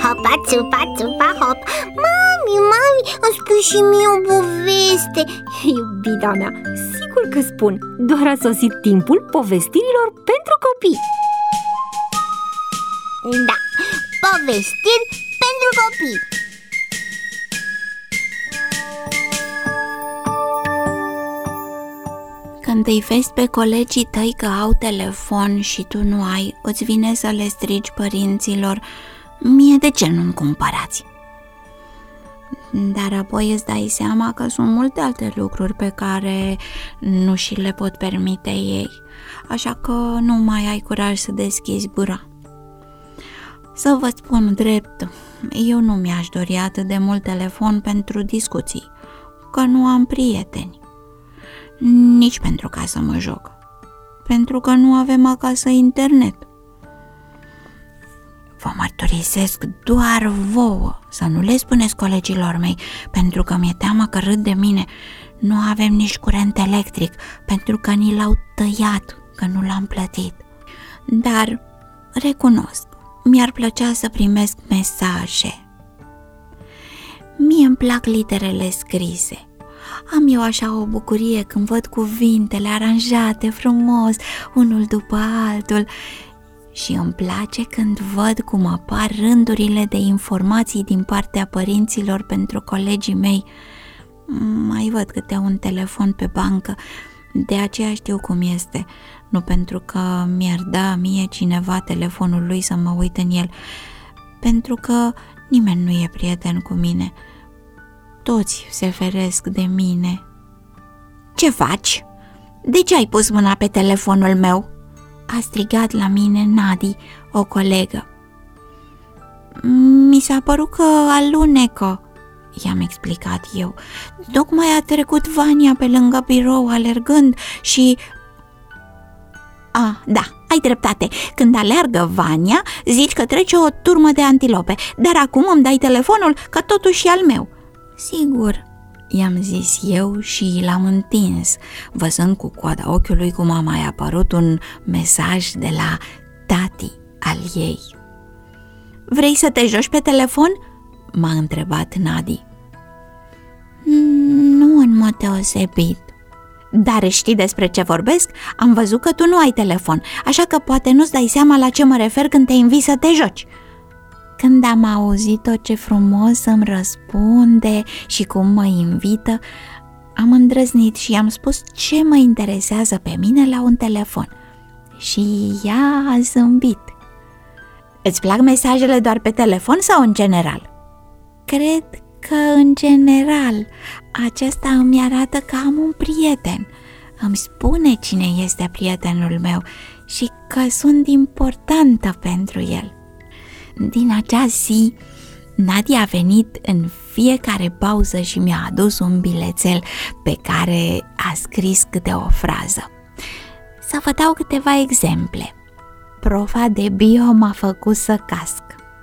hopa, țupa, țupa, hop. Mami, îmi spui și mie o poveste. Iubita mea, sigur că spun. Doar a sosit timpul povestirilor pentru copii. Da, povestiri pentru copii. Când îi vezi pe colegii tăi că au telefon și tu nu ai, îți vine să le strigi părinților: mie de ce nu-mi cumpărați? Dar apoi îți dai seama că sunt multe alte lucruri pe care nu și le pot permite ei, așa că nu mai ai curaj să deschizi gura. Să vă spun drept, eu nu mi-aș dori atât de mult telefon pentru discuții, că nu am prieteni. Nici pentru ca să mă joc, pentru că nu avem acasă internet. Vă mărturisesc doar vouă să nu le spuneți colegilor mei, pentru că mi-e teamă că râd de mine. Nu avem nici curent electric, pentru că ni l-au tăiat, că nu l-am plătit. Dar recunosc, mi-ar plăcea să primesc mesaje. Mie îmi plac literele scrise. Am eu așa o bucurie când văd cuvintele aranjate frumos, unul după altul, și îmi place când văd cum apar rândurile de informații din partea părinților pentru colegii mei. Mai văd câte un telefon pe bancă, de aceea știu cum este, nu pentru că mi-ar da mie cineva telefonul lui să mă uit în el, pentru că nimeni nu e prieten cu mine. Toți se feresc de mine. Ce faci? De ce ai pus mâna pe telefonul meu? A strigat la mine Nadi, o colegă. Mi s-a părut că alunecă, i-am explicat eu. Tocmai a trecut Vania pe lângă birou alergând și... Da, ai dreptate. Când alergă Vania, zici că trece o turmă de antilope, dar acum îmi dai telefonul, că totuși e al meu. Sigur, i-am zis eu și l-am întins, văzând cu coada ochiului cum a mai apărut un mesaj de la tati al ei. Vrei să te joci pe telefon? M-a întrebat Nadi. Nu în mod deosebit. Dar știi despre ce vorbesc? Am văzut că tu nu ai telefon, așa că poate nu-ți dai seama la ce mă refer când te invit să te joci. Când am auzit-o ce frumos îmi răspunde și cum mă invită, am îndrăznit și i-am spus ce mă interesează pe mine la un telefon. Și ea a zâmbit. Îți plac mesajele doar pe telefon sau în general? Cred că în general. Aceasta îmi arată că am un prieten. Îmi spune cine este prietenul meu și că sunt importantă pentru el. Din acea zi, Nadia a venit în fiecare pauză și mi-a adus un bilețel pe care a scris câte o frază. Să vă dau câteva exemple. Profa de bio m-a făcut să casc.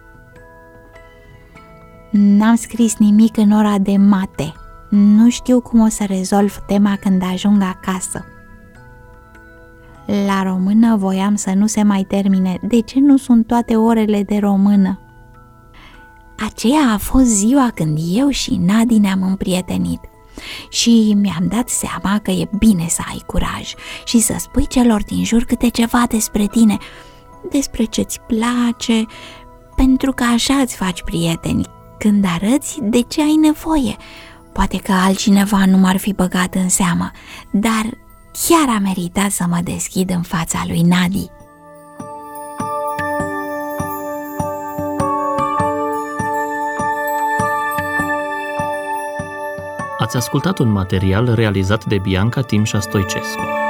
N-am scris nimic în ora de mate. Nu știu cum o să rezolv tema când ajung acasă. La română voiam să nu se mai termine. De ce nu sunt toate orele de română? Aceea a fost ziua când eu și Nadi ne-am împrietenit și mi-am dat seama că e bine să ai curaj și să spui celor din jur câte ceva despre tine, despre ce-ți place, pentru că așa îți faci prieteni, când arăți de ce ai nevoie. Poate că altcineva nu m-ar fi băgat în seamă, dar chiar a meritat să mă deschid în fața lui Nadi. Ați ascultat un material realizat de Bianca Timșa Stoicescu.